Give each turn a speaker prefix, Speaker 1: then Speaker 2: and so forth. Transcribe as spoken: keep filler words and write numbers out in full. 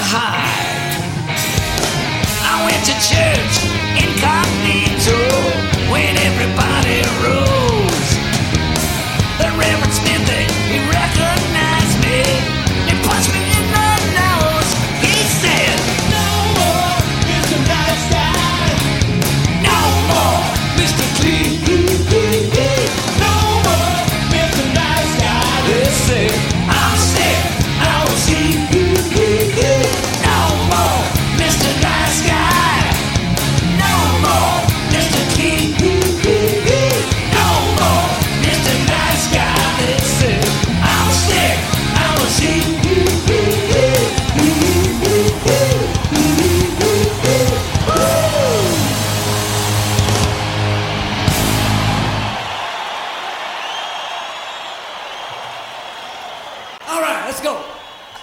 Speaker 1: hide. I went to church incognito when everybody rose. The Reverend Smith, he recognized me. He punched me in the nose. He said, "No more, Mister Nice Guy. No more, Mister Clean. No more, Mister Nice Guy." They say, "I'm sick, I will see. No more, Mister Nice Guy. No more, Mister Clean. No more, Mister Nice Guy." They say, "I'm sick, I will see." All right, let's go.